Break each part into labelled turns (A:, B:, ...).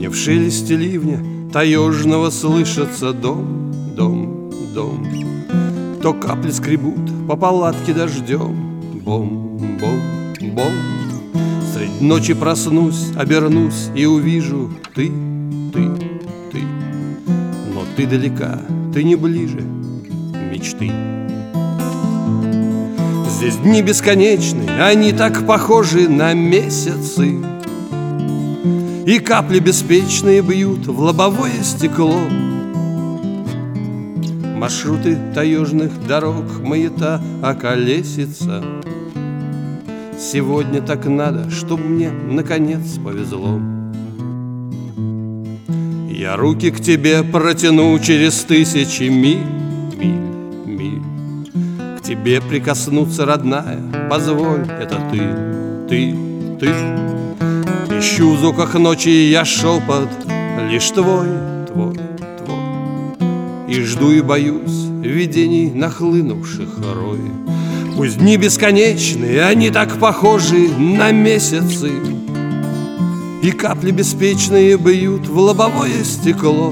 A: Не в шелесте ливня таежного слышится дом, дом, дом. То капли скребут по палатке дождем. Бом, бом, бом. Средь ночи проснусь, обернусь и увижу ты. Но ты далека, ты не ближе мечты. Здесь дни бесконечны, они так похожи на месяцы, и капли беспечные бьют в лобовое стекло. Маршруты таежных дорог маята околесица. Сегодня так надо, чтоб мне наконец повезло. Я руки к тебе протяну через тысячи миль, миль. К тебе прикоснуться, родная, позволь, это ты. Ищу в звуках ночи я шепот, лишь твой. И жду и боюсь видений, нахлынувших рой. Пусть дни бесконечны, они так похожи на месяцы, и капли беспечные бьют в лобовое стекло.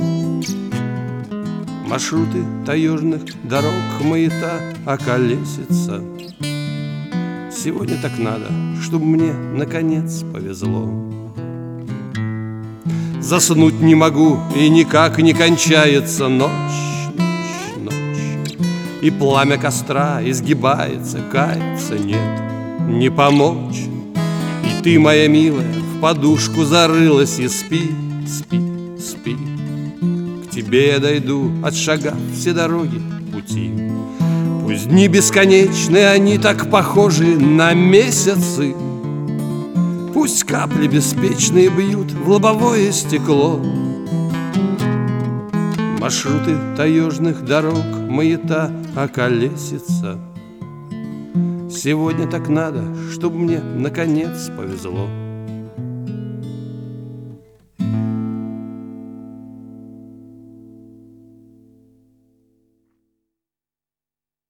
A: Маршруты таежных дорог маята околесица. Сегодня так надо, чтобы мне наконец повезло. Заснуть не могу, и никак не кончается ночь. И пламя костра изгибается, кается, нет, не помочь. И ты, моя милая, в подушку зарылась и спи. К тебе я дойду, отшагав все дороги пути. Пусть дни бесконечны, они так похожи на месяцы, пусть капли беспечные бьют в лобовое стекло. Маршруты таежных дорог маята околесица. Сегодня так надо, чтоб мне наконец повезло.